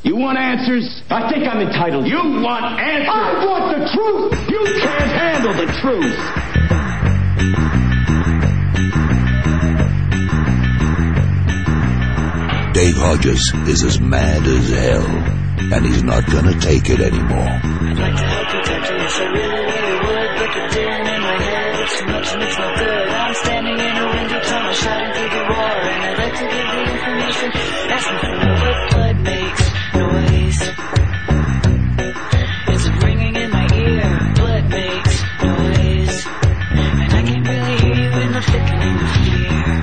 You want answers? I think I'm entitled. You want answers? I want the truth! You can't handle the truth! Dave Hodges is as mad as hell, and he's not gonna take it anymore. I'd like to help protect you, yes I really would, but the din in my head, it's too much and it's no good. I'm standing in a window tunnel, shouting through the war, and I'd like to give the information, asking for more, but blood makes noise. It's ringing in my ear, blood makes noise, and I can't really hear you in the thickening of fear.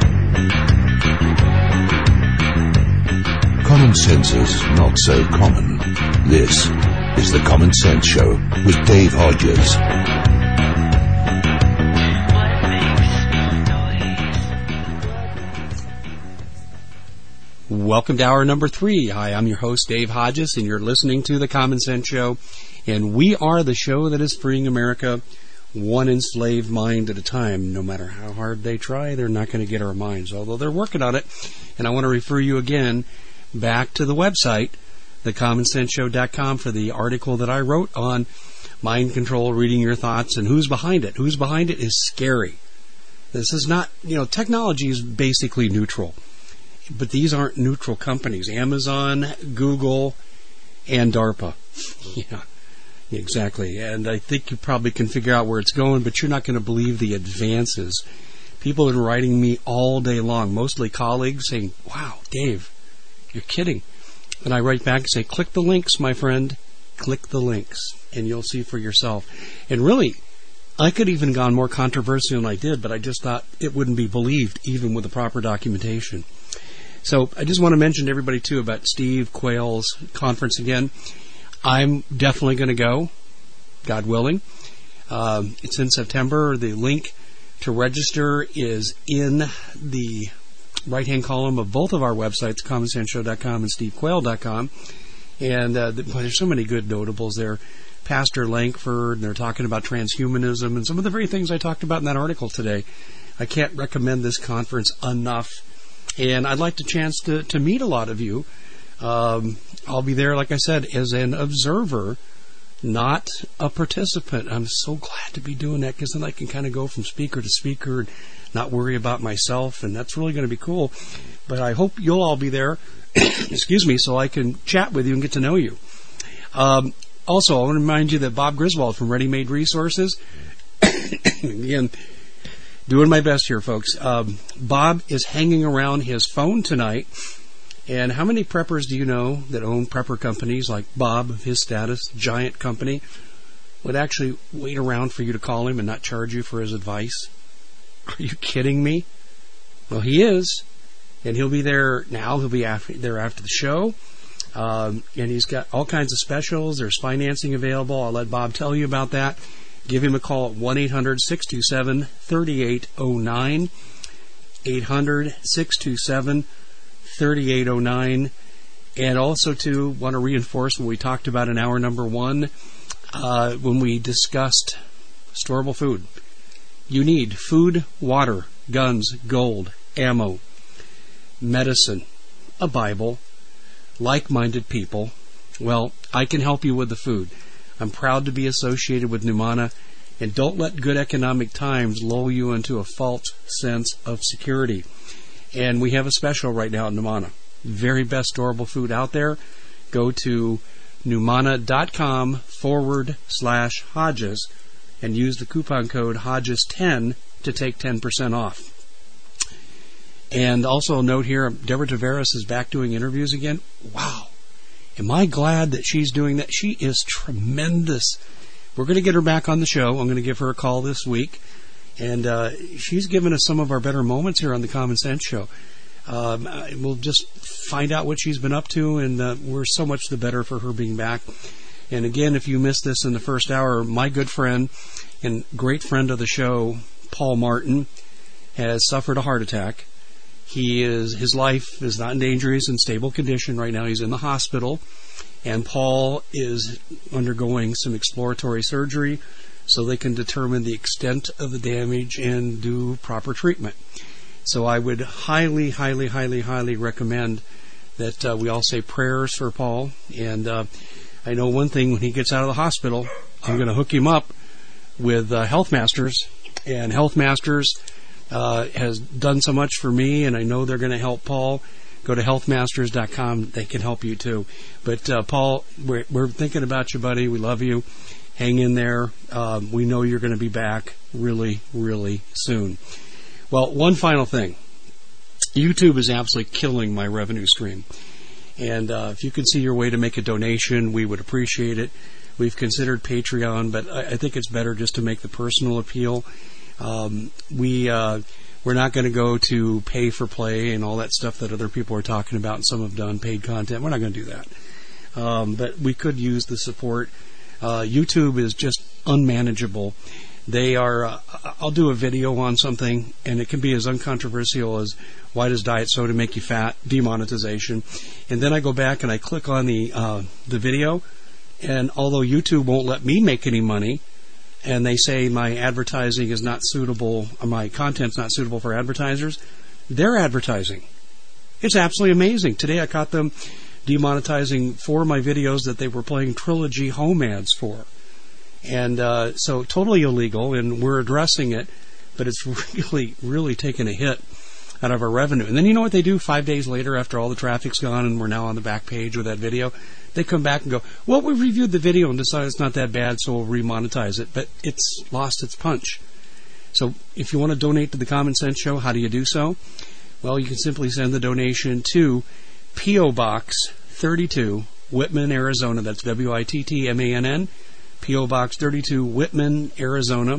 Common sense is not so common. This is the Common Sense Show with Dave Hodges. Welcome to hour number 3. Hi, I'm your host, Dave Hodges, and you're listening to the Common Sense Show. And we are the show that is freeing America one enslaved mind at a time. No matter how hard they try, they're not going to get our minds, although they're working on it. And I want to refer you again back to the website, thecommonsenseshow.com, for the article that I wrote on mind control, reading your thoughts, and who's behind it. Who's behind it is scary. This is not, technology is basically neutral. But these aren't neutral companies. Amazon, Google, and DARPA. Yeah, exactly. And I think you probably can figure out where it's going, but you're not going to believe the advances. People have been writing me all day long, mostly colleagues, saying, wow, Dave, you're kidding. And I write back and say, click the links, my friend. Click the links, and you'll see for yourself. And really, I could even gone more controversial than I did, but I just thought it wouldn't be believed, even with the proper documentation. So I just want to mention to everybody, too, about Steve Quayle's conference again. I'm definitely going to go, God willing. It's in September. The link to register is in the right-hand column of both of our websites, commonsenseshow.com and stevequayle.com. And there's so many good notables there. Pastor Lankford, and they're talking about transhumanism and some of the very things I talked about in that article today. I can't recommend this conference enough. And I'd like the chance to meet a lot of you. I'll be there, like I said, as an observer, not a participant. I'm so glad to be doing that, because then I can kind of go from speaker to speaker and not worry about myself, and that's really going to be cool. But I hope you'll all be there, excuse me, so I can chat with you and get to know you. Also, I want to remind you that Bob Griswold from Ready Made Resources, again, doing my best here, folks. Bob is hanging around his phone tonight. And how many preppers do you know that own prepper companies like Bob, of his status, giant company, would actually wait around for you to call him and not charge you for his advice? Are you kidding me? Well, he is. And he'll be there now. He'll be there after the show. And he's got all kinds of specials. There's financing available. I'll let Bob tell you about that. Give him a call at 1-800-627-3809. 800-627-3809. And also, too, want to reinforce what we talked about in hour number 1 when we discussed storable food. You need food, water, guns, gold, ammo, medicine, a Bible, like-minded people. Well, I can help you with the food. I'm proud to be associated with Numana, and don't let good economic times lull you into a false sense of security. And we have a special right now at Numana. Very best storable food out there. Go to numana.com/Hodges and use the coupon code Hodges10 to take 10% off. And also a note here, Deborah Tavares is back doing interviews again. Wow. Am I glad that she's doing that? She is tremendous. We're going to get her back on the show. I'm going to give her a call this week. And she's given us some of our better moments here on the Common Sense Show. We'll just find out what she's been up to, and we're so much the better for her being back. And again, if you missed this in the first hour, my good friend and great friend of the show, Paul Martin, has suffered a heart attack. His life is not in danger. He's in stable condition right now. He's in the hospital, and Paul is undergoing some exploratory surgery so they can determine the extent of the damage and do proper treatment. So I would highly, highly, highly, highly recommend that we all say prayers for Paul. And I know one thing, when he gets out of the hospital, I'm going to hook him up with Health Masters. And Health Masters has done so much for me, and I know they're going to help Paul. Go to healthmasters.com. They can help you too. But Paul, we're thinking about you, buddy. We love you. Hang in there. We know you're going to be back really, really soon. Well, one final thing. YouTube is absolutely killing my revenue stream. And if you can see your way to make a donation, we would appreciate it. We've considered Patreon, but I think it's better just to make the personal appeal. We're not going to go to pay for play and all that stuff that other people are talking about, and some have done paid content. We're not going to do that. But we could use the support. YouTube is just unmanageable. They are, I'll do a video on something, and it can be as uncontroversial as why does diet soda make you fat, demonetization. And then I go back and I click on the video, and although YouTube won't let me make any money, and they say my advertising is not suitable, or my content's not suitable for advertisers, they're advertising. It's absolutely amazing. Today I caught them demonetizing 4 of my videos that they were playing Trilogy home ads for. And so totally illegal, and we're addressing it, but it's really, really taken a hit out of our revenue. And then you know what they do 5 days later, after all the traffic's gone and we're now on the back page with that video? They come back and go, well, we reviewed the video and decided it's not that bad, so we'll remonetize it. But it's lost its punch. So if you want to donate to the Common Sense Show, how do you do so? Well, you can simply send the donation to P.O. Box 32, Whitman, Arizona. That's Wittmann. P.O. Box 32, Whitman, Arizona,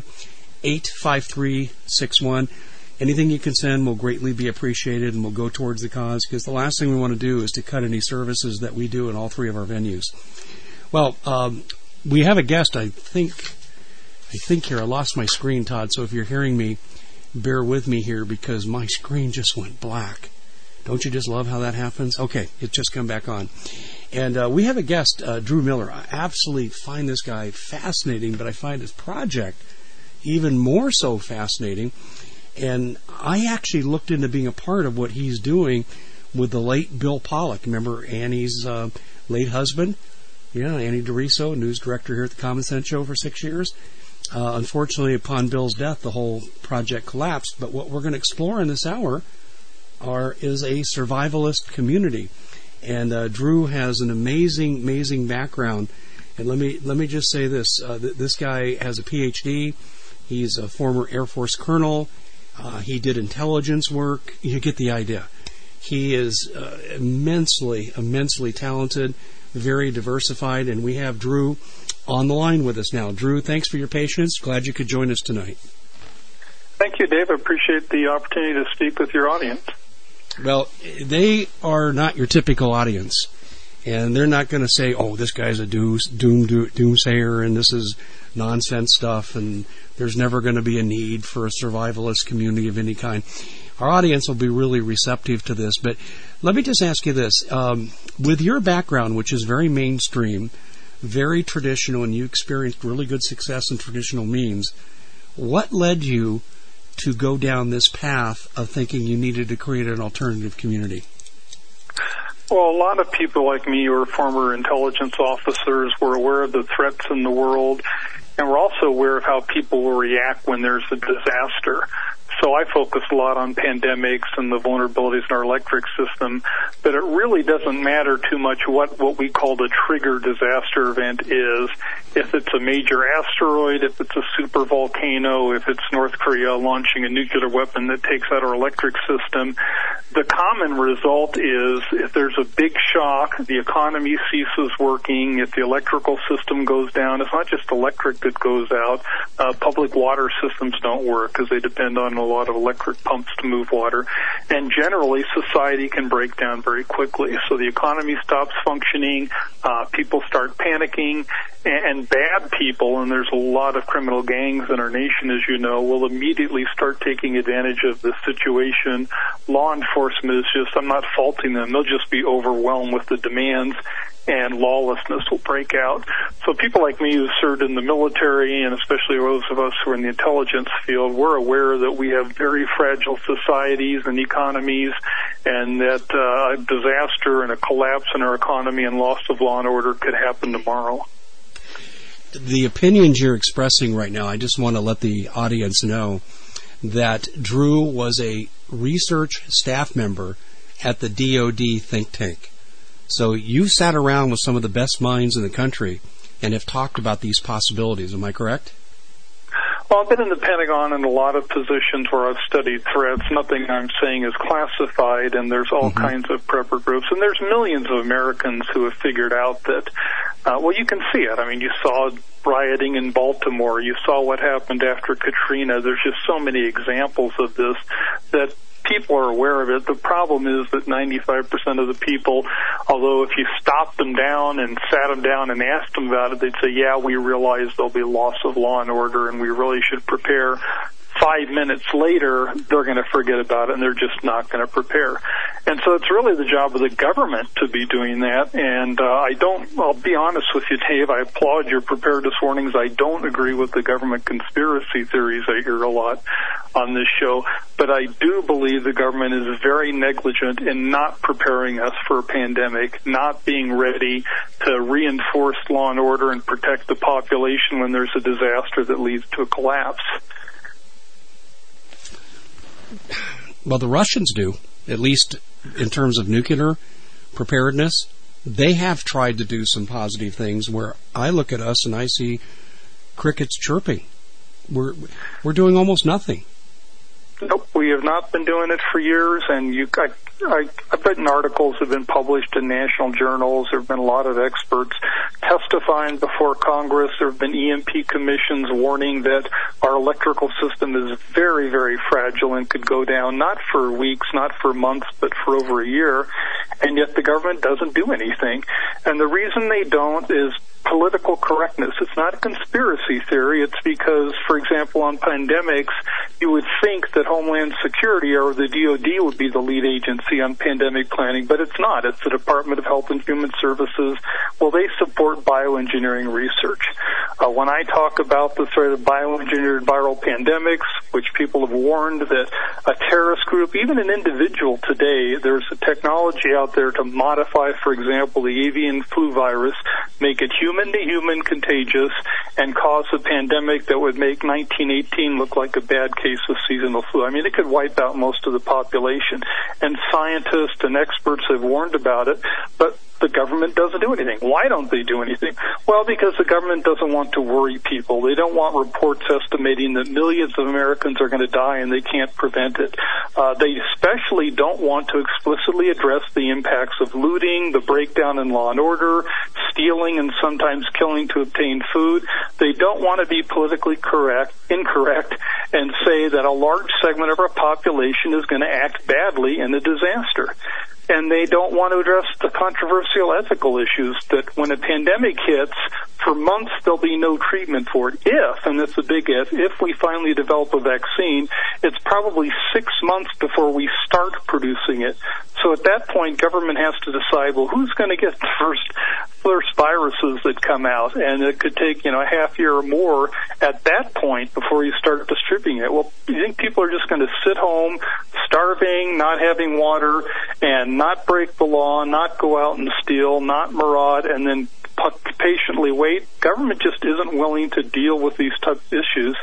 85361. Anything you can send will greatly be appreciated and will go towards the cause, because the last thing we want to do is to cut any services that we do in all 3 of our venues. Well, we have a guest, I think here. I lost my screen, Todd, so if you're hearing me, bear with me here, because my screen just went black. Don't you just love how that happens? Okay, it just come back on. And we have a guest, Drew Miller. I absolutely find this guy fascinating, but I find his project even more so fascinating. And I actually looked into being a part of what he's doing with the late Bill Pollock. Remember Annie's late husband? Yeah, Annie DeRiso, news director here at the Common Sense Show for 6 years. Unfortunately, upon Bill's death, the whole project collapsed. But what we're going to explore in this hour is a survivalist community. And Drew has an amazing background. And let me just say this: this guy has a PhD. He's a former Air Force colonel. He did intelligence work. You get the idea. He is immensely talented, very diversified, and we have Drew on the line with us now. Drew, thanks for your patience. Glad you could join us tonight. Thank you, Dave. I appreciate the opportunity to speak with your audience. Well, they are not your typical audience, and they're not going to say, oh, this guy's a doomsayer, and this is nonsense stuff, and there's never going to be a need for a survivalist community of any kind. Our audience will be really receptive to this, but let me just ask you this. With your background, which is very mainstream, very traditional, and you experienced really good success in traditional means, what led you to go down this path of thinking you needed to create an alternative community? Well, a lot of people like me who are former intelligence officers were aware of the threats in the world, and we're also aware of how people will react when there's a disaster. So I focus a lot on pandemics and the vulnerabilities in our electric system, but it really doesn't matter too much what we call the trigger disaster event is. If it's a major asteroid, if it's a super volcano, if it's North Korea launching a nuclear weapon that takes out our electric system, the common result is if there's a big shock, the economy ceases working, if the electrical system goes down, it's not just electric that goes out. Public water systems don't work because they depend on a lot of electric pumps to move water. And generally, society can break down very quickly. So the economy stops functioning, people start panicking, and bad people, and there's a lot of criminal gangs in our nation, as you know, will immediately start taking advantage of the situation. Law enforcement is just, I'm not faulting them, they'll just be overwhelmed with the demands, and lawlessness will break out. So people like me who served in the military, and especially those of us who are in the intelligence field, we're aware that we have very fragile societies and economies, and that a disaster and a collapse in our economy and loss of law and order could happen tomorrow. The opinions you're expressing right now, I just want to let the audience know that Drew was a research staff member at the DoD think tank. So you sat around with some of the best minds in the country and have talked about these possibilities. Am I correct? Well, I've been in the Pentagon in a lot of positions where I've studied threats. Nothing I'm saying is classified, and there's all kinds of prepper groups. And there's millions of Americans who have figured out that, well, you can see it. I mean, you saw rioting in Baltimore. You saw what happened after Katrina. There's just so many examples of this that people are aware of it. The problem is that 95% of the people, although if you stopped them down and sat them down and asked them about it, they'd say, yeah, we realize there'll be loss of law and order and we really should prepare. 5 minutes later, they're going to forget about it, and they're just not going to prepare. And so it's really the job of the government to be doing that. And I'll be honest with you, Dave, I applaud your preparedness warnings. I don't agree with the government conspiracy theories I hear a lot on this show. But I do believe the government is very negligent in not preparing us for a pandemic, not being ready to reinforce law and order and protect the population when there's a disaster that leads to a collapse. Well, the Russians do, at least in terms of nuclear preparedness. They have tried to do some positive things where I look at us and I see crickets chirping. We're doing almost nothing. Nope, we have not been doing it for years, and I've written articles that have been published in national journals. There have been a lot of experts testifying before Congress. There have been EMP commissions warning that our electrical system is very, very fragile and could go down not for weeks, not for months, but for over a year, and yet the government doesn't do anything. And the reason they don't is political correctness. It's not a conspiracy theory. It's because, for example, on pandemics, you would think that Homeland Security or the DoD would be the lead agency on pandemic planning, but it's not. It's the Department of Health and Human Services. Well, they support bioengineering research. When I talk about the threat of bioengineered viral pandemics, which people have warned that a terrorist group, even an individual today, there's a technology out there to modify, for example, the avian flu virus, make it human-to-human contagious, and cause a pandemic that would make 1918 look like a bad case of seasonal flu. I mean, it could wipe out most of the population. And scientists and experts have warned about it, but the government doesn't do anything. Why don't they do anything? Well, because the government doesn't want to worry people. They don't want reports estimating that millions of Americans are going to die and they can't prevent it. They especially don't want to explicitly address the impacts of looting, the breakdown in law and order, stealing and sometimes killing to obtain food. They don't want to be politically incorrect, and say that a large segment of our population is going to act badly in a disaster. And they don't want to address the controversial ethical issues that when a pandemic hits, for months there'll be no treatment for it. If, and that's a big if we finally develop a vaccine, it's probably 6 months before we start producing it. So at that point, government has to decide, well, who's going to get the first viruses that come out? And it could take, a half year or more at that point before you start distributing it. Well, you think people are just going to sit home, starving, not having water, and not break the law, not go out and steal, not maraud, and then patiently wait? Government just isn't willing to deal with these type of issues.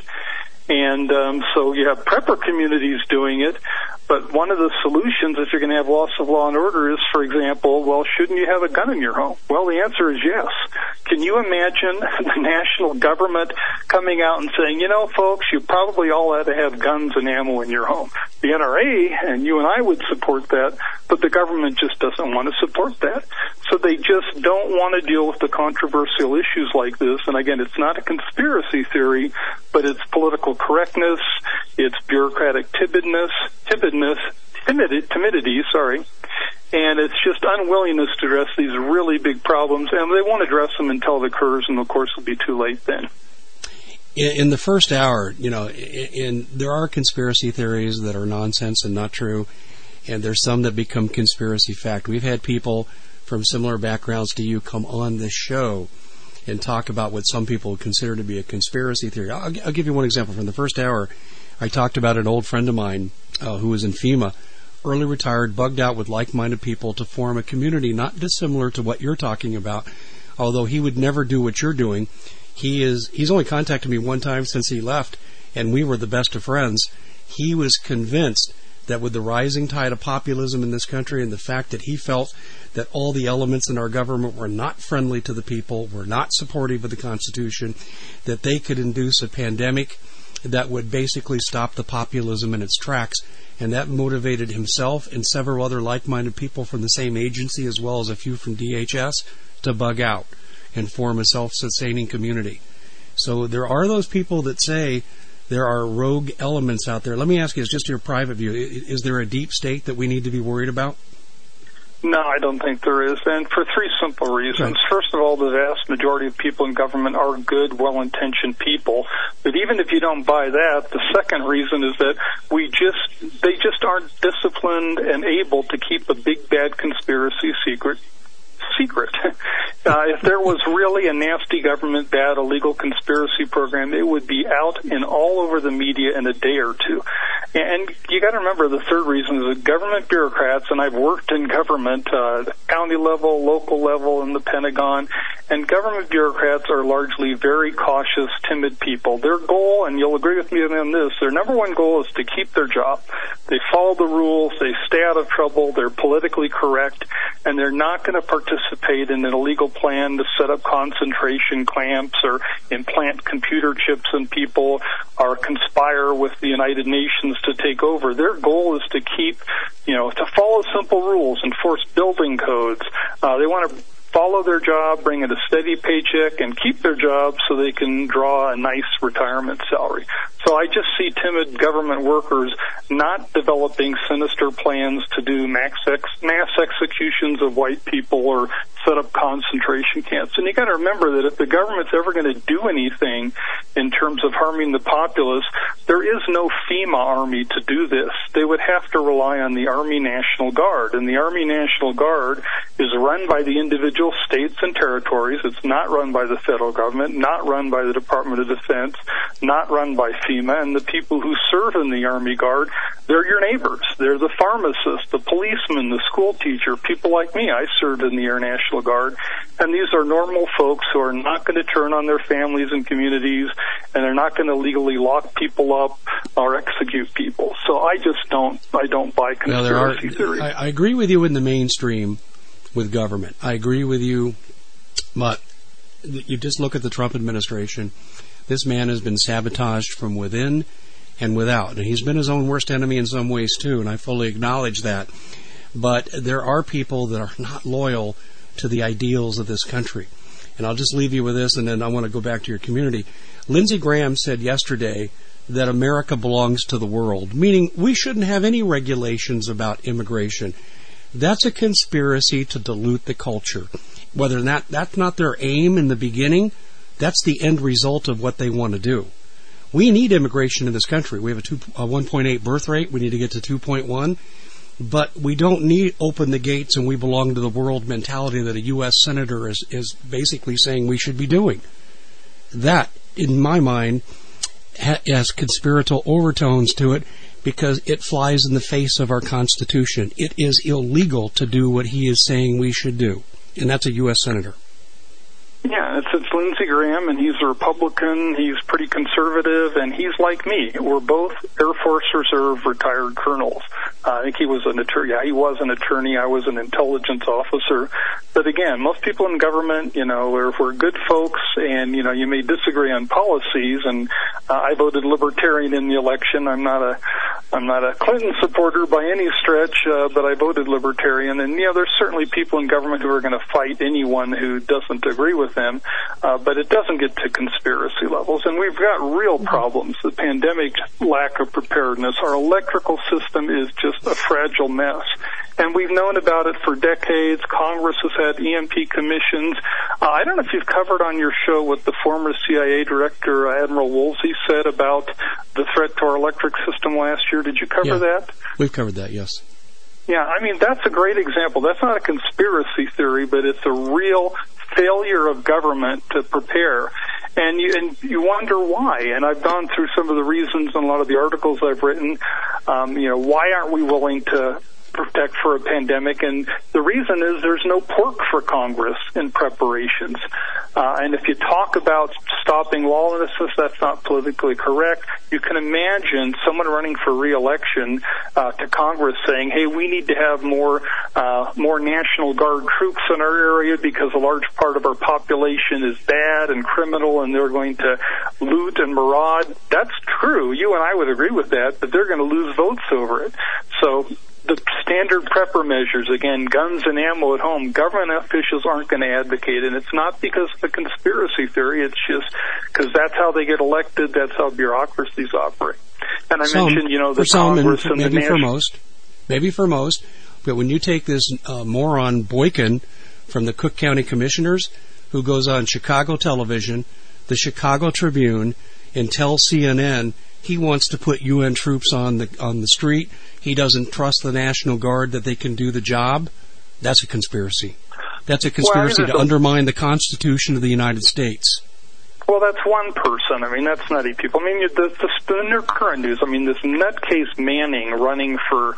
And so you have prepper communities doing it, but one of the solutions if you're going to have loss of law and order is, for example, well, shouldn't you have a gun in your home? Well, the answer is yes. Can you imagine the national government coming out and saying, folks, you probably all ought to have guns and ammo in your home? The NRA and you and I would support that, but the government just doesn't want to support that. So they just don't want to deal with the controversial issues like this. And again, it's not a conspiracy theory, but it's political correctness, it's bureaucratic timidity, and it's just unwillingness to address these really big problems, and they won't address them until it occurs, and of course it'll be too late then. In the first hour, there are conspiracy theories that are nonsense and not true, and there's some that become conspiracy fact. We've had people from similar backgrounds to you come on this show, and talk about what some people consider to be a conspiracy theory. I'll give you one example. From the first hour, I talked about an old friend of mine who was in FEMA, early retired, bugged out with like-minded people to form a community not dissimilar to what you're talking about, although he would never do what you're doing. He's only contacted me one time since he left, and we were the best of friends. He was convinced that with the rising tide of populism in this country and the fact that he felt that all the elements in our government were not friendly to the people, were not supportive of the Constitution, that they could induce a pandemic that would basically stop the populism in its tracks. And that motivated himself and several other like-minded people from the same agency, as well as a few from DHS, to bug out and form a self-sustaining community. So there are those people that say there are rogue elements out there. Let me ask you, it's just your private view, is there a deep state that we need to be worried about? No, I don't think there is, and for three simple reasons. Right. First of all, the vast majority of people in government are good, well-intentioned people. But even if you don't buy that, the second reason is that they just aren't disciplined and able to keep a big bad conspiracy secret. If there was really a nasty government, bad, illegal conspiracy program, it would be out and all over the media in a day or two. And you got to remember the third reason is that government bureaucrats, and I've worked in government, county level, local level, in the Pentagon, and government bureaucrats are largely very cautious, timid people. Their goal, and you'll agree with me on this, their number one goal is to keep their job. They follow the rules, they stay out of trouble, they're politically correct, and they're not going to participate in an illegal plan to set up concentration camps or implant computer chips in people or conspire with the United Nations to take over. Their goal is to keep, to follow simple rules, enforce building codes. They want to follow their job, bring in a steady paycheck, and keep their job so they can draw a nice retirement salary. So I just see timid government workers not developing sinister plans to do mass executions of white people or set up concentration camps. And you got to remember that if the government's ever going to do anything in terms of harming the populace, there is no FEMA army to do this. They would have to rely on the Army National Guard. And the Army National Guard is run by the individual states and territories. It's not run by the federal government, not run by the Department of Defense, not run by FEMA. And the people who serve in the Army Guard, they're your neighbors. They're the pharmacist, the policeman, the school teacher, people like me. I served in the Air National Guard. And these are normal folks who are not going to turn on their families and communities, and they're not going to legally lock people up or execute people. So I don't buy conspiracy theories. I agree with you in the mainstream with government. I agree with you, but you just look at the Trump administration. This man has been sabotaged from within and without. And he's been his own worst enemy in some ways, too, and I fully acknowledge that. But there are people that are not loyal to the ideals of this country. And I'll just leave you with this, and then I want to go back to your community. Lindsey Graham said yesterday that America belongs to the world, meaning we shouldn't have any regulations about immigration. That's a conspiracy to dilute the culture. Whether or not that's not their aim in the beginning, that's the end result of what they want to do. We need immigration in this country. We have a 1.8 birth rate. We need to get to 2.1. But we don't need open the gates and we belong to the world mentality that a U.S. Senator is basically saying we should be doing. That, in my mind, has conspiratorial overtones to it because it flies in the face of our Constitution. It is illegal to do what he is saying we should do. And that's a U.S. Senator. Yeah, it's Lindsey Graham, and he's a Republican. He's pretty conservative, and he's like me. We're both Air Force Reserve retired colonels. I think he was an attorney. Yeah, he was an attorney. I was an intelligence officer. But again, most people in government, we're good folks, and, you may disagree on policies, and I voted Libertarian in the election. I'm not a Clinton supporter by any stretch, but I voted Libertarian. And, there's certainly people in government who are going to fight anyone who doesn't agree with them, but it doesn't get to conspiracy levels. And we've got real problems. The pandemic, lack of preparedness. Our electrical system is just a fragile mess. And we've known about it for decades. Congress has had EMP commissions. I don't know if you've covered on your show what the former CIA director, Admiral Woolsey, said about the threat to our electric system last year. Did you cover that? We've covered that, yes. Yeah, I mean, that's a great example. That's not a conspiracy theory, but it's a real failure of government to prepare. And you wonder why. And I've gone through some of the reasons in a lot of the articles I've written. Why aren't we willing to protect for a pandemic? And the reason is there's no pork for Congress in preparations. And if you talk about stopping lawlessness, that's not politically correct. You can imagine someone running for re-election to Congress saying, hey, we need to have more National Guard troops in our area because a large part of our population is bad and criminal and they're going to loot and maraud. That's true. You and I would agree with that, but they're going to lose votes over it. So the standard prepper measures, again, guns and ammo at home, government officials aren't going to advocate, and it's not because of a conspiracy theory, it's just because that's how they get elected, that's how bureaucracies operate. And I mentioned, the Congress and maybe the national... Maybe for most, but when you take this moron Boykin from the Cook County Commissioners, who goes on Chicago television, the Chicago Tribune, and tells CNN he wants to put UN troops on the street. He doesn't trust the National Guard that they can do the job. That's a conspiracy. That's a conspiracy to undermine the Constitution of the United States. Well, that's one person. I mean, that's nutty people. I mean, the current news. I mean, this nutcase Manning running for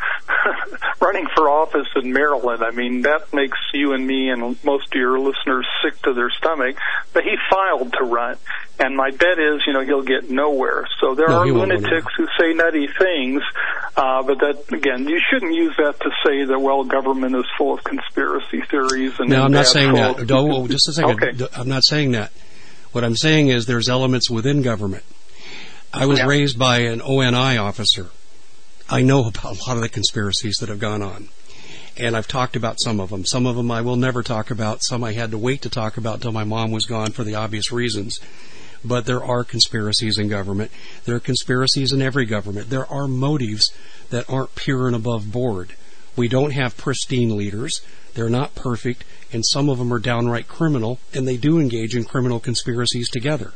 office in Maryland. I mean, that makes you and me and most of your listeners sick to their stomach. But he filed to run, and my bet is, he'll get nowhere. So there are lunatics who say nutty things, but that again, you shouldn't use that to say that government is full of conspiracy theories. And no, I'm not saying that. Just a second. Okay. I'm not saying that. What I'm saying is there's elements within government. I was raised by an ONI officer. I know about a lot of the conspiracies that have gone on. And I've talked about some of them. Some of them I will never talk about. Some I had to wait to talk about until my mom was gone for the obvious reasons. But there are conspiracies in government. There are conspiracies in every government. There are motives that aren't pure and above board. We don't have pristine leaders. They're not perfect, and some of them are downright criminal, and they do engage in criminal conspiracies together.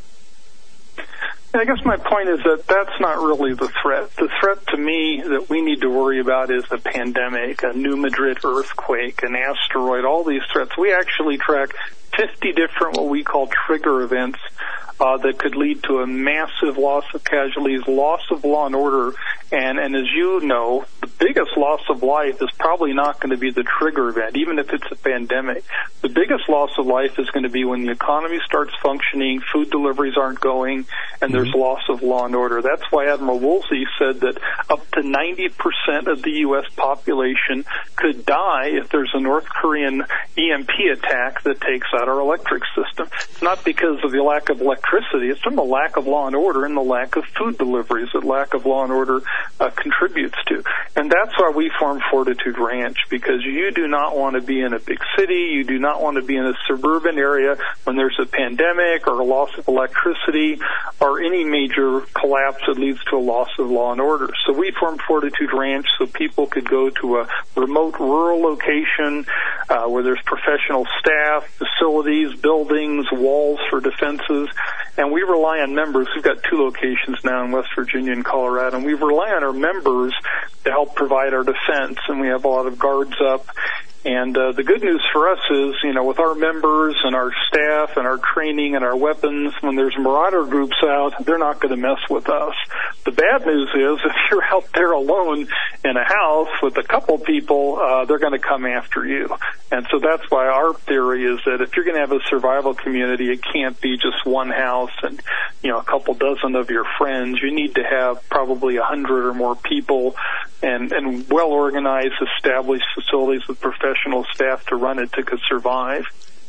I guess my point is that that's not really the threat. The threat to me that we need to worry about is a pandemic, a New Madrid earthquake, an asteroid, all these threats. We actually track 50 different what we call trigger events that could lead to a massive loss of casualties, loss of law and order, and as you know, the biggest loss of life is probably not going to be the trigger event, even if it's a pandemic. The biggest loss of life is going to be when the economy starts functioning, food deliveries aren't going, and there's loss of law and order. That's why Admiral Woolsey said that up to 90% of the U.S. population could die if there's a North Korean EMP attack that takes out our electric system. It's not because of the lack of electricity, it's from the lack of law and order and the lack of food deliveries that lack of law and order contributes to. And that's why we formed Fortitude Ranch, because you do not want to be in a big city, you do not want to be in a suburban area when there's a pandemic or a loss of electricity or any major collapse that leads to a loss of law and order. So we formed Fortitude Ranch so people could go to a remote rural location where there's professional staff, facilities, buildings, walls for defenses, and we rely on members. We've got 2 locations now in West Virginia and Colorado, and we rely on our members to help provide our defense, and we have a lot of guards up. And the good news for us is, with our members and our staff and our training and our weapons, when there's marauder groups out, they're not going to mess with us. The bad news is, if you're out there alone in a house with a couple people, they're going to come after you. And so that's why our theory is that if you're going to have a survival community, it can't be just one house and, a couple dozen of your friends. You need to have probably 100 or more people and well-organized, established facilities with professional staff to run it to survive.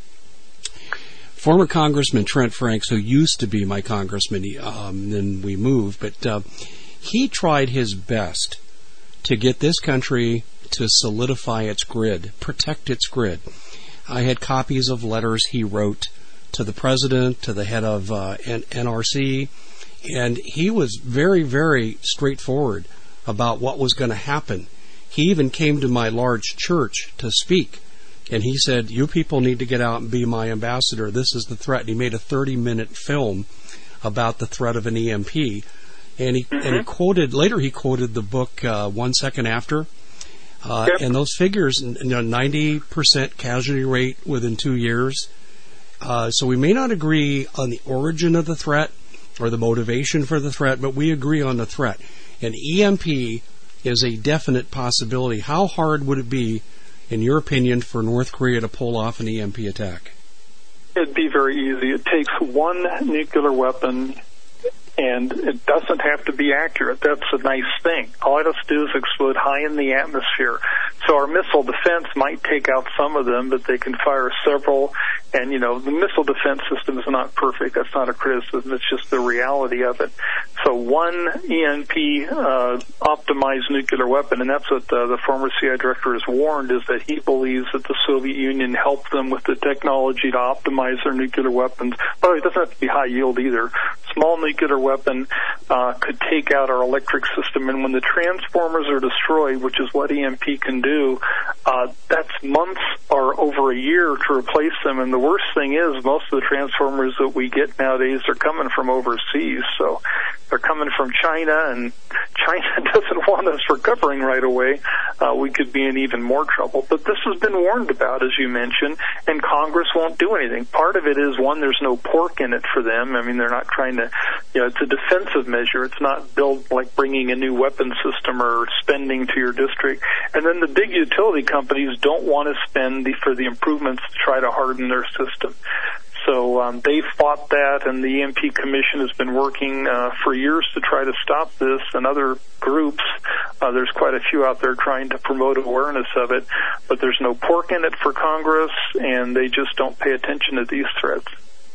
Former Congressman Trent Franks, who used to be my congressman, then we moved, but he tried his best to get this country to solidify its grid, protect its grid. I had copies of letters he wrote to the president, to the head of NRC, and he was very, very straightforward about what was going to happen. He even came to my large church to speak, and he said, you people need to get out and be my ambassador. This is the threat. And he made a 30-minute film about the threat of an EMP, and he quoted the book 1 Second After. And those figures, 90% casualty rate within 2 years. So we may not agree on the origin of the threat or the motivation for the threat, but we agree on the threat. And EMP is a definite possibility. How hard would it be, in your opinion, for North Korea to pull off an EMP attack? It'd be very easy. It takes one nuclear weapon, and it doesn't have to be accurate. That's a nice thing. All it has to do is explode high in the atmosphere. So our missile defense might take out some of them, but they can fire several. And, the missile defense system is not perfect. That's not a criticism. It's just the reality of it. So one EMP optimized nuclear weapon, and that's what the former CIA director has warned, is that he believes that the Soviet Union helped them with the technology to optimize their nuclear weapons. By the way, it doesn't have to be high yield either. Small nuclear weapon could take out our electric system, and when the transformers are destroyed, which is what EMP can do, that's months or over a year to replace them. And the worst thing is, most of the transformers that we get nowadays are coming from overseas. So they're coming from China, and China doesn't want us recovering right away. We could be in even more trouble. But this has been warned about, as you mentioned, and Congress won't do anything. Part of it is, one, there's no pork in it for them. I mean, they're not trying to, it's a defensive measure. It's not built like bringing a new weapon system or spending to your district. And then the big utility companies don't want to spend for the improvements to try to harden their system. So they fought that, and the EMP Commission has been working for years to try to stop this, and other groups, there's quite a few out there trying to promote awareness of it, but there's no pork in it for Congress, and they just don't pay attention to these threats.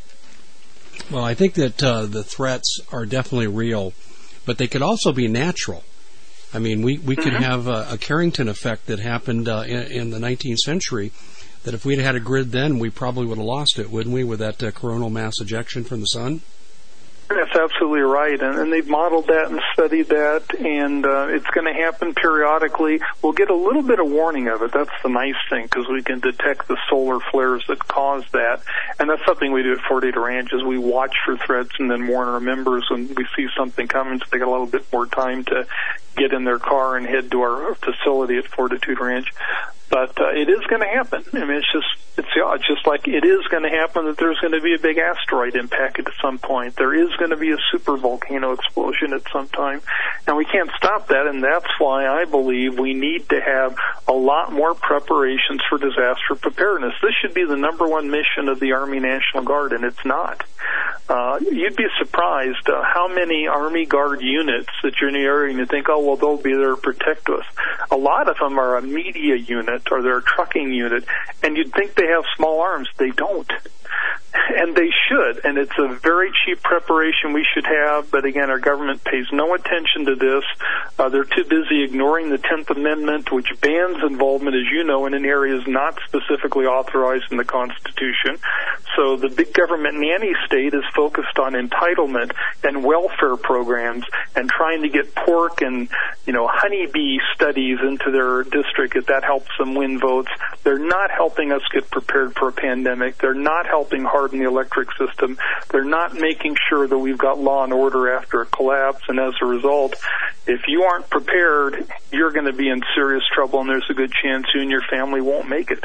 Well, I think that the threats are definitely real, but they could also be natural. I mean, we could have a Carrington effect that happened in the 19th century, that if we'd had a grid then, we probably would have lost it, wouldn't we, with that coronal mass ejection from the sun? That's absolutely right, and they've modeled that and studied that, and it's going to happen periodically. We'll get a little bit of warning of it. That's the nice thing, because we can detect the solar flares that cause that, and that's something we do at Fort Ada Ranch, is we watch for threats and then warn our members when we see something coming, so they get a little bit more time to get in their car and head to our facility at Fortitude Ranch. But it is going to happen. I mean, it's just like it is going to happen that there's going to be a big asteroid impact at some point. There is going to be a super volcano explosion at some time, and we can't stop that. And that's why I believe we need to have a lot more preparations for disaster preparedness. This should be the number one mission of the Army National Guard, and it's not. You'd be surprised how many Army Guard units that you're in the area and you think, oh, well, they'll be there to protect us. A lot of them are a media unit or they're a trucking unit, and you'd think they have small arms. They don't. And they should, and it's a very cheap preparation we should have, but again, our government pays no attention to this. They're too busy ignoring the 10th Amendment, which bans involvement, as you know, in an area is not specifically authorized in the Constitution. So the big government nanny state is focused on entitlement and welfare programs and trying to get pork and, honeybee studies into their district if that helps them win votes. They're not helping us get prepared for a pandemic. They're not helping harden the electric system. They're not making sure that we've got law and order after a collapse, and as a result, if you aren't prepared, you're going to be in serious trouble, and there's a good chance you and your family won't make it.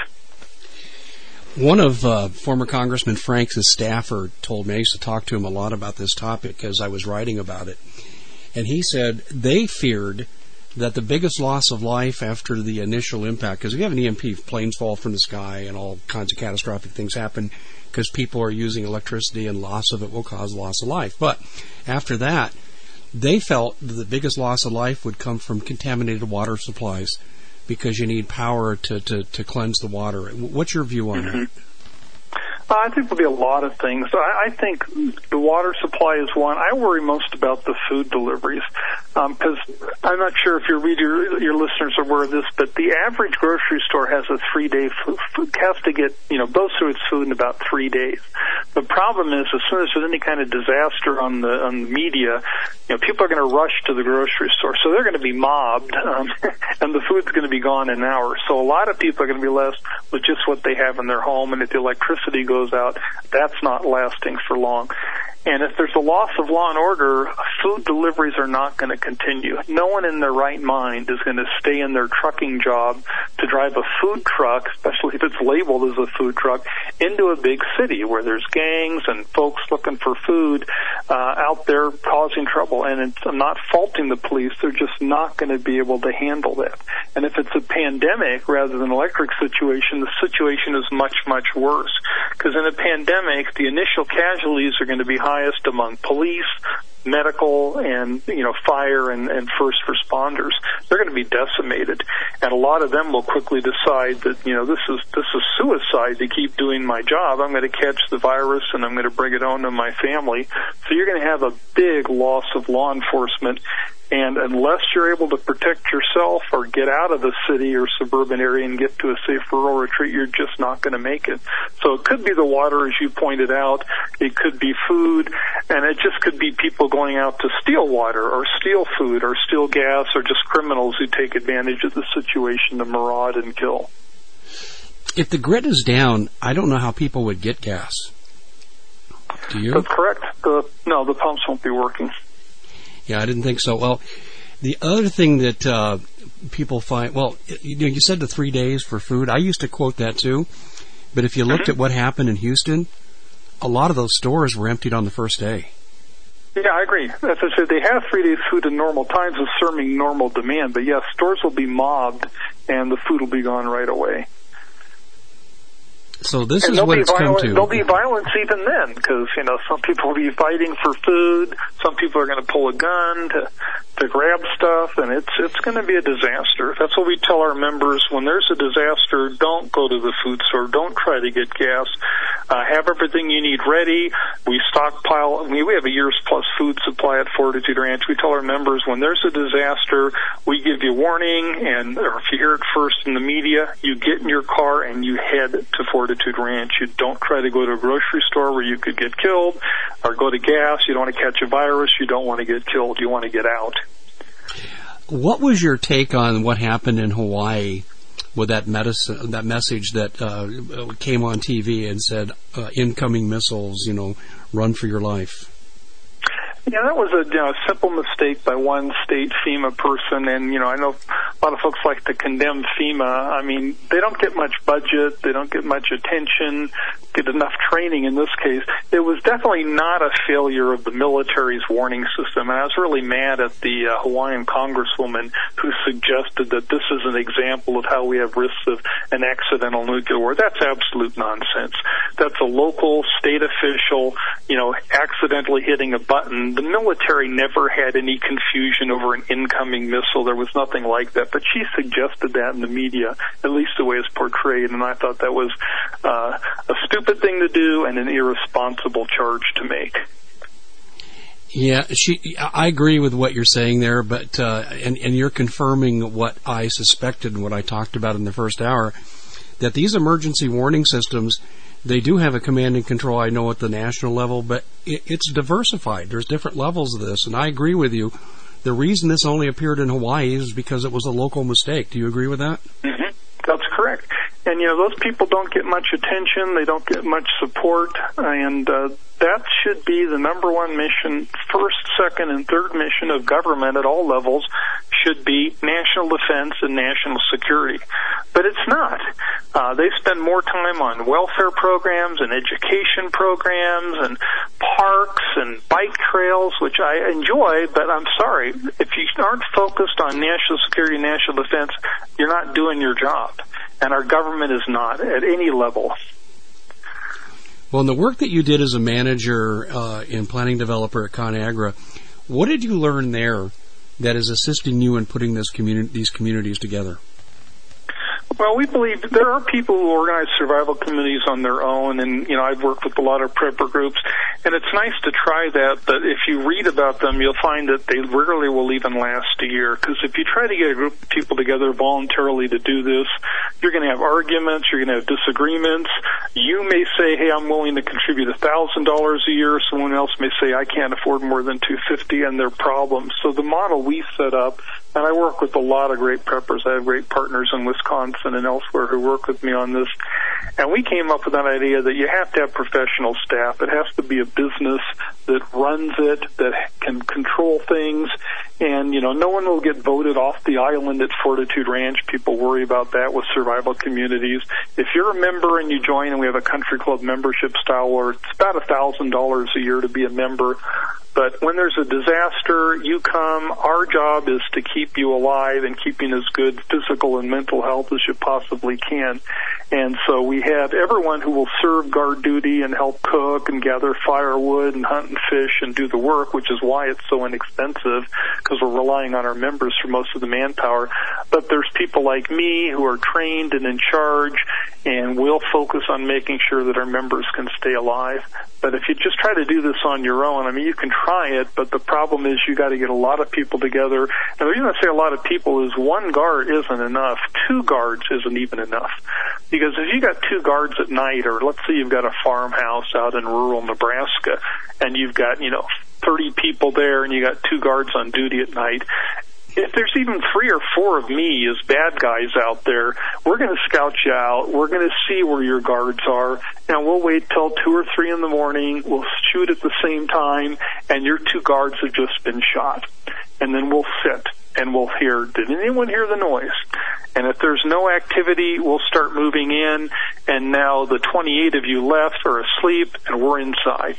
One of former Congressman Franks' staffer told me, I used to talk to him a lot about this topic as I was writing about it, and he said they feared that the biggest loss of life after the initial impact, because if you have an EMP, planes fall from the sky and all kinds of catastrophic things happen because people are using electricity, and loss of it will cause loss of life. But after that, they felt the biggest loss of life would come from contaminated water supplies because you need power to cleanse the water. What's your view on that? I think there'll be a lot of things. I think the water supply is one. I worry most about the food deliveries because I'm not sure if your listeners are aware of this, but the average grocery store has a 3-day has to get goes through its food in about 3 days. The problem is, as soon as there's any kind of disaster on the media, people are going to rush to the grocery store, so they're going to be mobbed, and the food's going to be gone in an hour. So a lot of people are going to be left with just what they have in their home, and if the electricity goes out, that's not lasting for long. And if there's a loss of law and order, food deliveries are not going to continue. No one in their right mind is going to stay in their trucking job to drive a food truck, especially if it's labeled as a food truck, into a big city where there's gangs and folks looking for food out there causing trouble. And I'm not faulting the police. They're just not going to be able to handle that. And if it's a pandemic rather than an electric situation, the situation is much, much worse. Because in a pandemic, the initial casualties are going to be highest among police, medical, and fire and first responders. They're going to be decimated, and a lot of them will quickly decide that this is suicide to keep doing my job. I'm going to catch the virus and I'm going to bring it on to my family. So you're going to have a big loss of law enforcement. And unless you're able to protect yourself or get out of the city or suburban area and get to a safe rural retreat, you're just not going to make it. So it could be the water, as you pointed out. It could be food, and it just could be people going out to steal water or steal food or steal gas, or just criminals who take advantage of the situation to maraud and kill. If the grid is down, I don't know how people would get gas. Do you? That's correct. No, the pumps won't be working. Yeah, I didn't think so. Well, the other thing that people find, you said the 3 days for food. I used to quote that too. But if you looked at what happened in Houston, a lot of those stores were emptied on the first day. Yeah, I agree. As I said, they have 3 days food in normal times, assuming normal demand. But yes, stores will be mobbed and the food will be gone right away. So this is what it's come to. There'll be violence even then, because some people will be fighting for food. Some people are going to pull a gun to grab stuff, and it's going to be a disaster. That's what we tell our members: when there's a disaster, don't go to the food store. Don't try to get gas. Have everything you need ready. We stockpile. We have a year's plus food supply at Fortitude Ranch. We tell our members, when there's a disaster, we give you warning, or if you hear it first in the media, you get in your car and you head to Fortitude Ranch. You don't try to go to a grocery store where you could get killed, or go to gas. You don't want to catch a virus. You don't want to get killed. You want to get out. What was your take on what happened in Hawaii with that message that came on TV and said, incoming missiles, run for your life? Yeah, that was a simple mistake by one state FEMA person, and I know a lot of folks like to condemn FEMA. I mean, they don't get much budget, they don't get much attention, get enough training in this case. It was definitely not a failure of the military's warning system, and I was really mad at the Hawaiian congresswoman who suggested that this is an example of how we have risks of an accidental nuclear war. That's absolute nonsense. That's a local state official, accidentally hitting a button. The military never had any confusion over an incoming missile. There was nothing like that. But she suggested that in the media, at least the way it's portrayed, and I thought that was a stupid thing to do and an irresponsible charge to make. Yeah, I agree with what you're saying there, but and you're confirming what I suspected and what I talked about in the first hour, that these emergency warning systems, they do have a command and control, I know, at the national level, but it's diversified. There's different levels of this, and I agree with you. The reason this only appeared in Hawaii is because it was a local mistake. Do you agree with that? Mm-hmm. That's correct. And, those people don't get much attention. They don't get much support. And that should be the number one mission. First, second, and third mission of government at all levels should be national defense and national security. But it's not. They spend more time on welfare programs and education programs and parks and bike trails, which I enjoy, but I'm sorry. If you aren't focused on national security and national defense, you're not doing your job. And our government is not at any level. Well, in the work that you did as a manager and planning developer at ConAgra, what did you learn there that is assisting you in putting these communities together? Well, we believe there are people who organize survival communities on their own, and, I've worked with a lot of prepper groups, and it's nice to try that, but if you read about them, you'll find that they rarely will even last a year, because if you try to get a group of people together voluntarily to do this, you're going to have arguments, you're going to have disagreements. You may say, hey, I'm willing to contribute $1,000 a year. Someone else may say, I can't afford more than $250, and they're problems. So the model we set up, and I work with a lot of great preppers. I have great partners in Wisconsin Wisconsin and elsewhere who work with me on this. And we came up with an idea that you have to have professional staff. It has to be a business that runs it, that can control things. And, no one will get voted off the island at Fortitude Ranch. People worry about that with survival communities. If you're a member and you join, and we have a country club membership style where it's about $1,000 a year to be a member. But when there's a disaster, you come. Our job is to keep you alive and keeping as good physical and mental health as you possibly can. And so we have everyone who will serve guard duty and help cook and gather firewood and hunt and fish and do the work, which is why it's so inexpensive, because we're relying on our members for most of the manpower. But there's people like me who are trained and in charge, and we'll focus on making sure that our members can stay alive. But if you just try to do this on your own, you can try it, but the problem is you got to get a lot of people together. And the reason I say a lot of people is one guard isn't enough. 2 guards isn't even enough. Because if you got 2 guards at night, or let's say you've got a farmhouse out in rural Nebraska, and you've got, 30 people there, and you got 2 guards on duty at night, if there's even 3 or 4 of me as bad guys out there, we're going to scout you out. We're going to see where your guards are, and we'll wait till 2 or 3 in the morning. We'll shoot at the same time, and your 2 guards have just been shot. And then we'll sit, and we'll hear, did anyone hear the noise? And if there's no activity, we'll start moving in, and now the 28 of you left are asleep, and we're inside.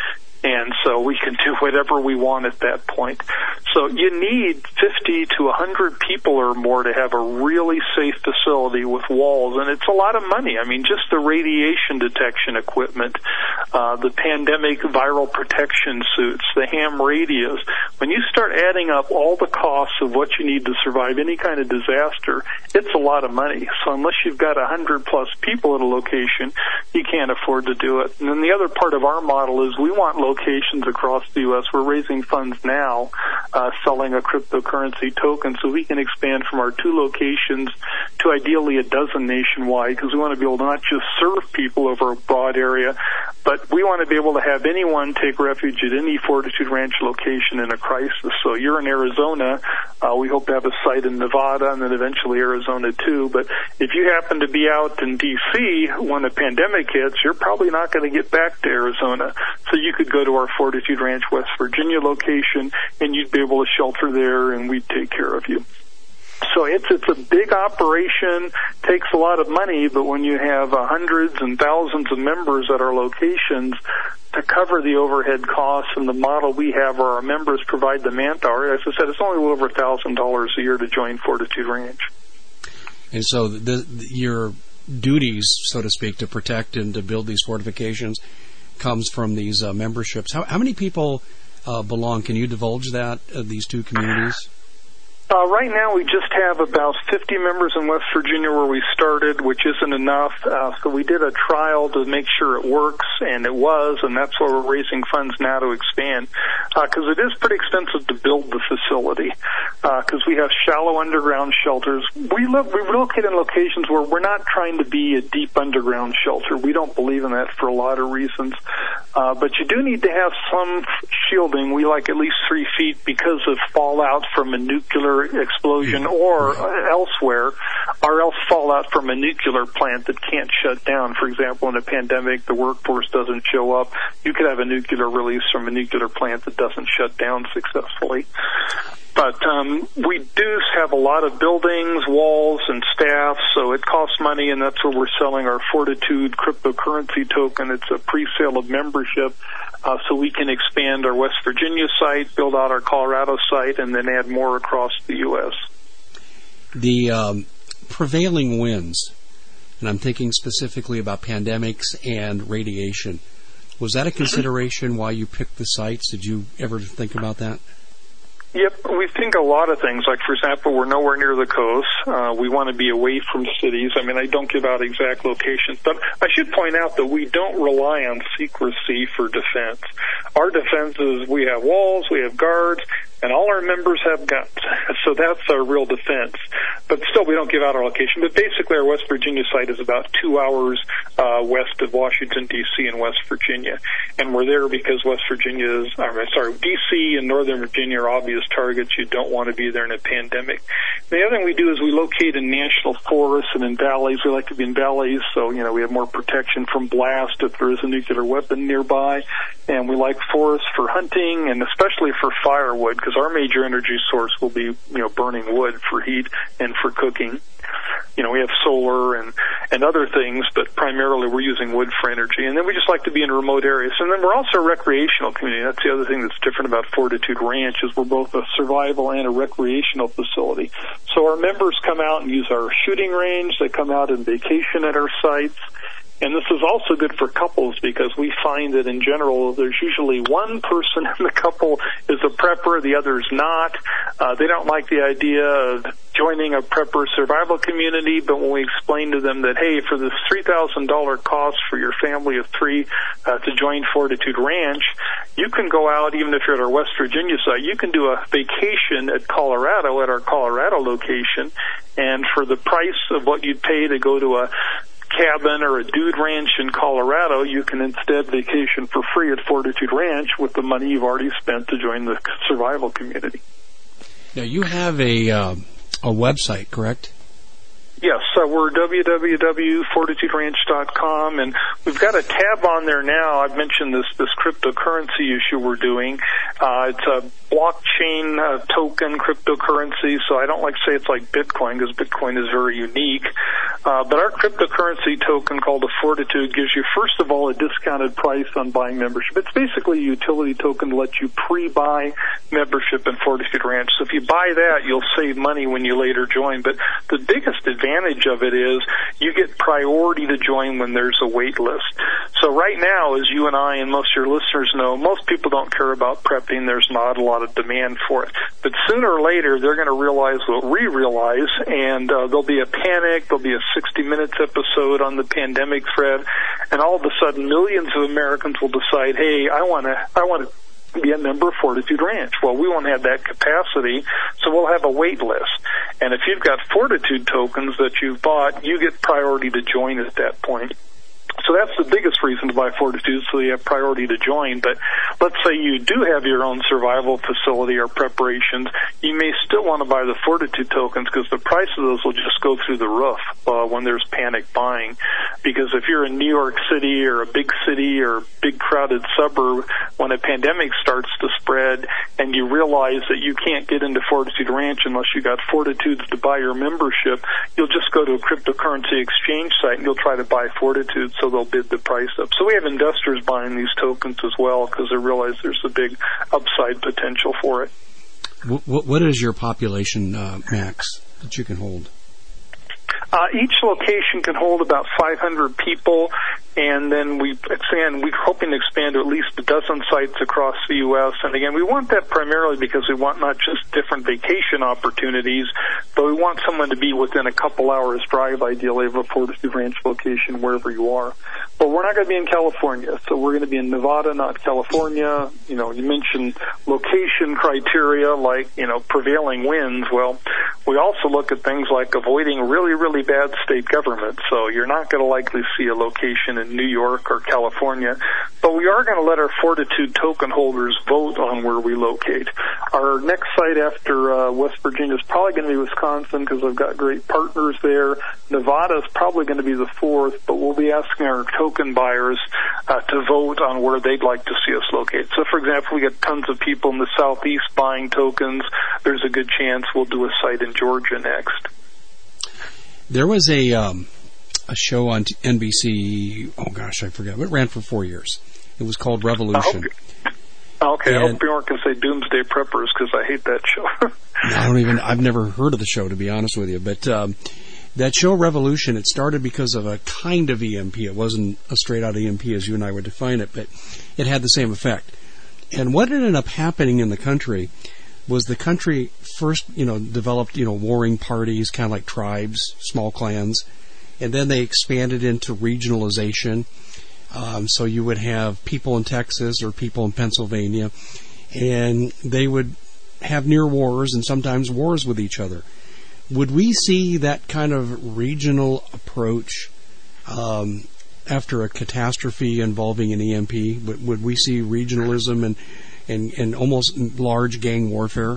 And so we can do whatever we want at that point. So you need 50 to 100 people or more to have a really safe facility with walls, and it's a lot of money. Just the radiation detection equipment, the pandemic viral protection suits, the ham radios. When you start adding up all the costs of what you need to survive any kind of disaster, it's a lot of money. So unless you've got 100 plus people at a location, you can't afford to do it. And then the other part of our model is we want locations across the U.S. We're raising funds now, selling a cryptocurrency token, so we can expand from our 2 locations to ideally a dozen nationwide, because we want to be able to not just serve people over a broad area, but we want to be able to have anyone take refuge at any Fortitude Ranch location in a crisis. So you're in Arizona, we hope to have a site in Nevada and then eventually Arizona too. But if you happen to be out in D.C. when a pandemic hits, you're probably not going to get back to Arizona. So you could go to our Fortitude Ranch, West Virginia location, and you'd be able to shelter there, and we'd take care of you. So it's a big operation, takes a lot of money, but when you have hundreds and thousands of members at our locations to cover the overhead costs, and the model we have where our members provide the manpower, as I said, it's only a little over $1,000 a year to join Fortitude Ranch. And so your duties, so to speak, to protect and to build these fortifications comes from these memberships. How many people belong? Can you divulge that, these 2 communities? Right now, we just have about 50 members in West Virginia where we started, which isn't enough. So we did a trial to make sure it works, and it was, and that's why we're raising funds now to expand. Because it is pretty expensive to build the facility, because we have shallow underground shelters. We locate in locations where we're not trying to be a deep underground shelter. We don't believe in that for a lot of reasons. But you do need to have some shielding. We like at least 3 feet because of fallout from a nuclear explosion or elsewhere, or else fallout from a nuclear plant that can't shut down. For example, in a pandemic, the workforce doesn't show up. You could have a nuclear release from a nuclear plant that doesn't shut down successfully. But we do have a lot of buildings, walls, and staff, so it costs money, and that's where we're selling our Fortitude cryptocurrency token. It's a pre-sale of membership, so we can expand our West Virginia site, build out our Colorado site, and then add more across the U.S. The prevailing winds, and I'm thinking specifically about pandemics and radiation, was that a consideration why you picked the sites? Did you ever think about that? Yep, we think a lot of things. Like, for example, we're nowhere near the coast. We want to be away from cities. I don't give out exact locations, but I should point out that we don't rely on secrecy for defense. Our defense is we have walls, we have guards, and all our members have guns. So that's our real defense. But still, we don't give out our location. But basically, our West Virginia site is about 2 hours west of Washington, D.C. in West Virginia. And we're there because D.C. and Northern Virginia are obvious targets. You don't want to be there in a pandemic. The other thing we do is we locate in national forests and in valleys. We like to be in valleys, so, we have more protection from blast if there is a nuclear weapon nearby. And we like forests for hunting and especially for firewood, because our major energy source will be, burning wood for heat and for cooking. We have solar and other things, but primarily we're using wood for energy. And then we just like to be in remote areas. And then we're also a recreational community. That's the other thing that's different about Fortitude Ranch is we're both a survival and a recreational facility. So our members come out and use our shooting range. They come out and vacation at our sites. And this is also good for couples because we find that in general there's usually one person in the couple is a prepper, the other's not. They don't like the idea of joining a prepper survival community, but when we explain to them that, hey, for this $3,000 cost for your family of three to join Fortitude Ranch, you can go out, even if you're at our West Virginia site, you can do a vacation at Colorado, at our Colorado location, and for the price of what you'd pay to go to a cabin or a dude ranch in Colorado, you can instead vacation for free at Fortitude Ranch with the money you've already spent to join the survival community. Now, you have a website, correct? Yes, we're www.fortituderanch.com, and we've got a tab on there now. I've mentioned this cryptocurrency issue we're doing. It's a blockchain token cryptocurrency, so I don't like to say it's like Bitcoin because Bitcoin is very unique. But our cryptocurrency token called a Fortitude gives you, first of all, a discounted price on buying membership. It's basically a utility token to let you pre-buy membership in Fortitude Ranch. So if you buy that, you'll save money when you later join. But the biggest advantage of it is you get priority to join when there's a wait list. So right now, as you and I and most of your listeners know, most people don't care about prepping. There's not a lot of demand for it. But sooner or later, they're going to realize what we realize, and there'll be a panic. There'll be a 60 Minutes episode on the pandemic thread, and all of a sudden, millions of Americans will decide, hey, I want to be a member of Fortitude Ranch. Well, we won't have that capacity, so we'll have a wait list. And if you've got Fortitude tokens that you've bought, you get priority to join at that point. So that's the biggest reason to buy Fortitude, so you have priority to join. But let's say you do have your own survival facility or preparations, you may still want to buy the Fortitude tokens because the price of those will just go through the roof when there's panic buying. Because if you're in New York City or a big city or a big crowded suburb, when a pandemic starts to spread and you realize that you can't get into Fortitude Ranch unless you got Fortitudes to buy your membership, you'll just go to a cryptocurrency exchange site and you'll try to buy Fortitude, so they'll bid the price up. So we have investors buying these tokens as well because they realize there's a big upside potential for it. What is your population max that you can hold? Each location can hold about 500 people, and then we're hoping to expand to at least a dozen sites across the U.S. And again, we want that primarily because we want not just different vacation opportunities, but we want someone to be within a couple hours drive, ideally, of a Fortitude Ranch location wherever you are. But we're not going to be in California, so we're going to be in Nevada, not California. You mentioned location criteria like, prevailing winds. Well, we also look at things like avoiding really, really bad state government. So you're not going to likely see a location in New York or California, but we are going to let our Fortitude token holders vote on where we locate. Our next site after West Virginia is probably going to be Wisconsin because I've got great partners there. Nevada is probably going to be the fourth, but we'll be asking our token buyers to vote on where they'd like to see us locate. So, for example, we get tons of people in the Southeast buying tokens. There's a good chance we'll do a site in Georgia next. There was a show on NBC, I forget, it ran for 4 years. It was called Revolution. I hope you aren't going to say Doomsday Preppers because I hate that show. I've never heard of the show, to be honest with you, but that show Revolution, it started because of a kind of EMP. It wasn't a straight-out EMP as you and I would define it, but it had the same effect. And what ended up happening in the country was the country first, developed, warring parties, kind of like tribes, small clans, and then they expanded into regionalization. So you would have people in Texas or people in Pennsylvania, and they would have near wars and sometimes wars with each other. Would we see that kind of regional approach after a catastrophe involving an EMP? Would we see regionalism and almost large gang warfare?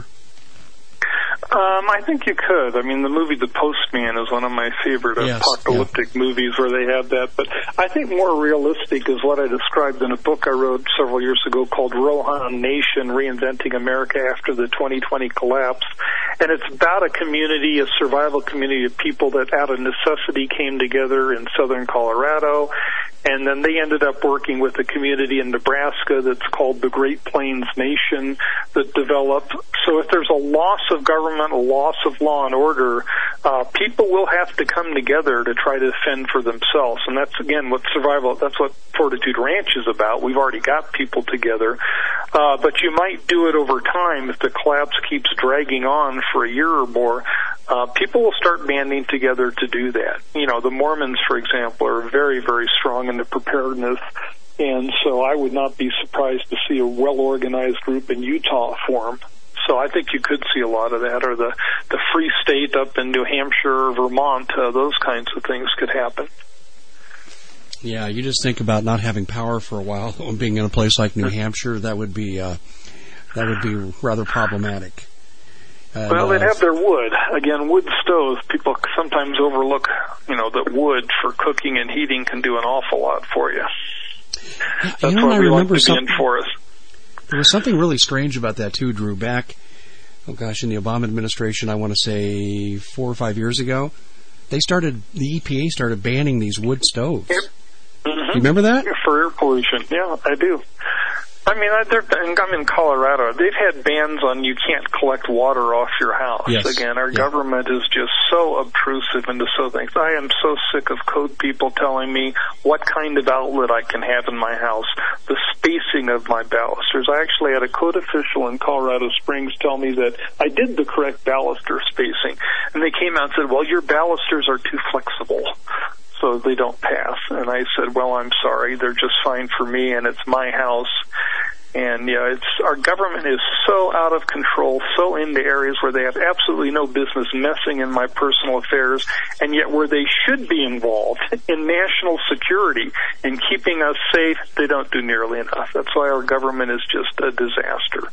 I think you could. I mean, the movie The Postman is one of my favorite apocalyptic movies where they have that. But I think more realistic is what I described in a book I wrote several years ago called Rohan Nation, Reinventing America After the 2020 Collapse. And it's about a community, a survival community of people that out of necessity came together in southern Colorado. And then they ended up working with a community in Nebraska that's called the Great Plains Nation that developed. So if there's a loss of government, a loss of law and order, people will have to come together to try to defend for themselves. And that's, again, that's what Fortitude Ranch is about. We've already got people together. But you might do it over time if the collapse keeps dragging on for a year or more. People will start banding together to do that. You know, the Mormons, for example, are very, very strong in the preparedness, and so I would not be surprised to see a well-organized group in Utah form. So I think you could see a lot of that, or the Free State up in New Hampshire or Vermont. Those kinds of things could happen. Yeah, you just think about not having power for a while, being in a place like New Hampshire. That would be rather problematic. Well, they'd have their wood. Again, wood stoves, people sometimes overlook, that wood for cooking and heating can do an awful lot for you. That's why we like to be in forests. There was something really strange about that, too, Drew. Back, in the Obama administration, I want to say 4 or 5 years ago, the EPA started banning these wood stoves. Yep. Mm-hmm. You remember that? For air pollution. Yeah, I do. I mean, I'm in Colorado. They've had bans on you can't collect water off your house. Yes. Again, our government is just so obtrusive into so things. I am so sick of code people telling me what kind of outlet I can have in my house, the spacing of my balusters. I actually had a code official in Colorado Springs tell me that I did the correct baluster spacing. And they came out and said, well, your balusters are too flexible, so they don't pass. And I said, well, I'm sorry, they're just fine for me, and it's my house. And our government is so out of control, so into areas where they have absolutely no business messing in my personal affairs, and yet where they should be involved in national security and keeping us safe, they don't do nearly enough. That's why our government is just a disaster.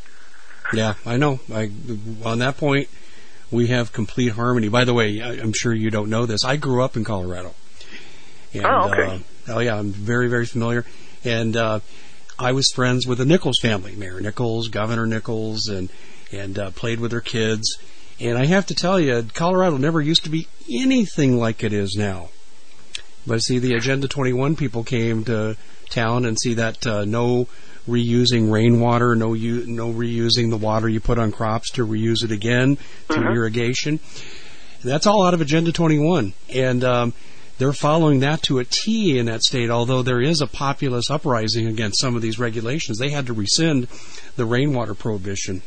Yeah, I know. On that point, we have complete harmony. By the way, I'm sure you don't know this. I grew up in Colorado. And, okay. I'm very, very familiar. And I was friends with the Nichols family, Mayor Nichols, Governor Nichols, and played with their kids. And I have to tell you, Colorado never used to be anything like it is now. But see, the Agenda 21 people came to town and see that no reusing rainwater, no reusing the water you put on crops to reuse it again through irrigation. That's all out of Agenda 21. And they're following that to a T in that state, although there is a populist uprising against some of these regulations. They had to rescind the rainwater prohibition.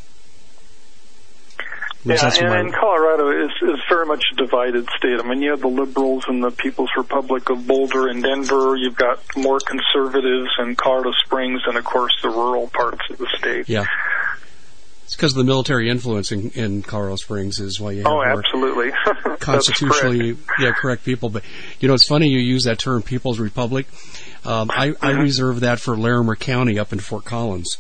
Yeah, and Colorado is very much a divided state. I mean, you have the liberals in the People's Republic of Boulder and Denver. You've got more conservatives in Colorado Springs and, of course, the rural parts of the state. Yeah. It's because of the military influence in Colorado Springs is why you have more absolutely. constitutionally correct people. But, it's funny you use that term, People's Republic. I reserve that for Larimer County up in Fort Collins.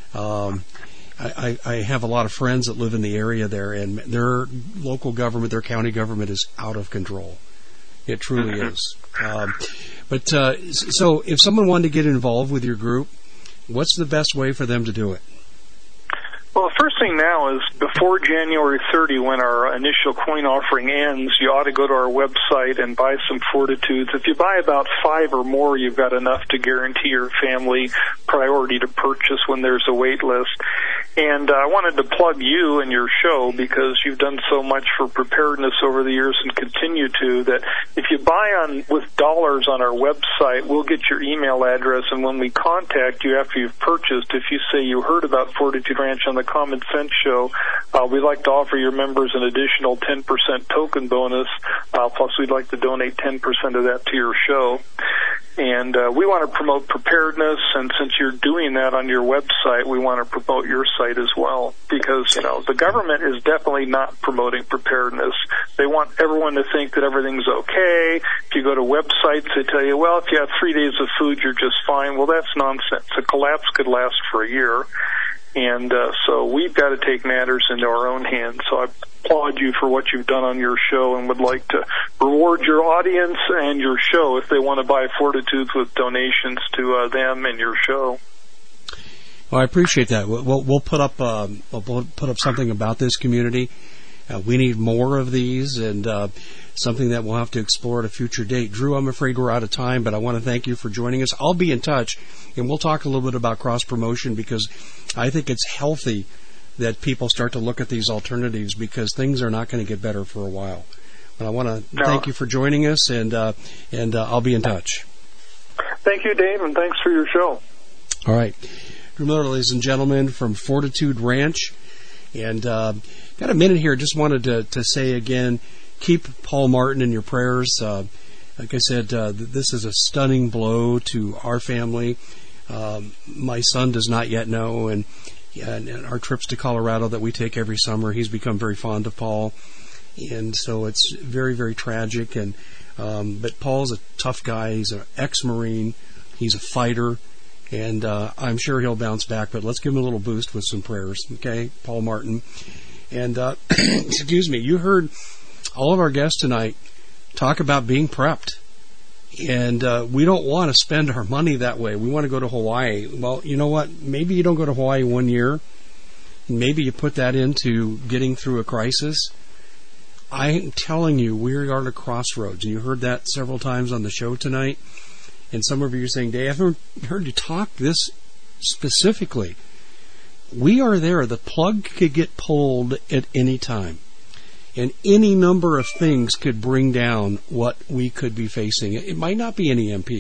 I have a lot of friends that live in the area there, and their local government, their county government is out of control. It truly is. So if someone wanted to get involved with your group, what's the best way for them to do it? Well, the first thing now is before January 30, when our initial coin offering ends, you ought to go to our website and buy some Fortitudes. If you buy about 5 or more, you've got enough to guarantee your family priority to purchase when there's a wait list. And I wanted to plug you and your show because you've done so much for preparedness over the years and continue to, that if you buy with dollars on our website, we'll get your email address, and when we contact you after you've purchased, if you say you heard about Fortitude Ranch on the Common Sense Show, we'd like to offer your members an additional 10% token bonus, plus we'd like to donate 10% of that to your show. And we want to promote preparedness, and since you're doing that on your website, we want to promote your site as well, because, the government is definitely not promoting preparedness. They want everyone to think that everything's okay. If you go to websites, they tell you, well, if you have 3 days of food, you're just fine. Well, that's nonsense. A collapse could last for a year. And so we've got to take matters into our own hands. So I applaud you for what you've done on your show, and would like to reward your audience and your show if they want to buy Fortitudes with donations to them and your show. Well, I appreciate that. We'll put up something about this community. We need more of these, and something that we'll have to explore at a future date. Drew, I'm afraid we're out of time, but I want to thank you for joining us. I'll be in touch, and we'll talk a little bit about cross-promotion, because I think it's healthy that people start to look at these alternatives, because things are not going to get better for a while. But I want to thank you for joining us, and I'll be in touch. Thank you, Dave, and thanks for your show. All right. Drew Miller, ladies and gentlemen, from Fortitude Ranch. And got a minute here. Just wanted to say again, keep Paul Martin in your prayers. Like I said, this is a stunning blow to our family. My son does not yet know, and our trips to Colorado that we take every summer, he's become very fond of Paul. And so it's very, very tragic. And but Paul's a tough guy. He's an ex-Marine. He's a fighter. And I'm sure he'll bounce back, but let's give him a little boost with some prayers, okay? Paul Martin. And, excuse me, you heard all of our guests tonight talk about being prepped. And we don't want to spend our money that way. We want to go to Hawaii. Well, you know what? Maybe you don't go to Hawaii 1 year. Maybe you put that into getting through a crisis. I'm telling you, we are at a crossroads. And you heard that several times on the show tonight. And some of you are saying, Dave, I haven't heard you talk this specifically. We are there. The plug could get pulled at any time. And any number of things could bring down what we could be facing. It might not be any EMP.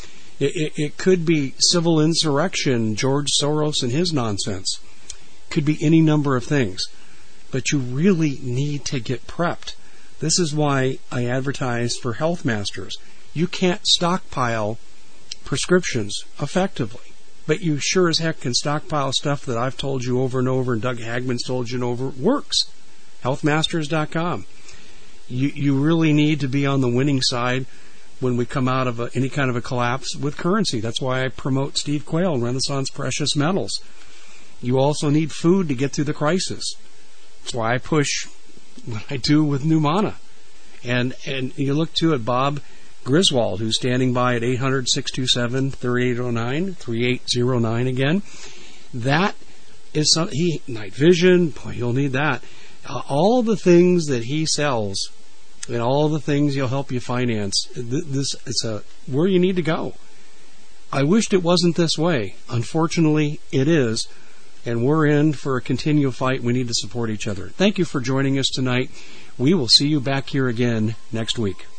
It could be civil insurrection, George Soros and his nonsense. Could be any number of things. But you really need to get prepped. This is why I advertise for Health Masters. You can't stockpile prescriptions effectively, but you sure as heck can stockpile stuff that I've told you over and over, and Doug Hagman's told you over, works. Healthmasters.com. You really need to be on the winning side when we come out of any kind of a collapse with currency. That's why I promote Steve Quayle and Renaissance Precious Metals. You also need food to get through the crisis. That's why I push what I do with Numana. And you look to it, Bob Griswold, who's standing by at 800-627-3809, 3809 again. That is something, Night Vision, boy, you'll need that. All the things that he sells and all the things he'll help you finance, it's where you need to go. I wished it wasn't this way. Unfortunately, it is. And we're in for a continual fight. We need to support each other. Thank you for joining us tonight. We will see you back here again next week.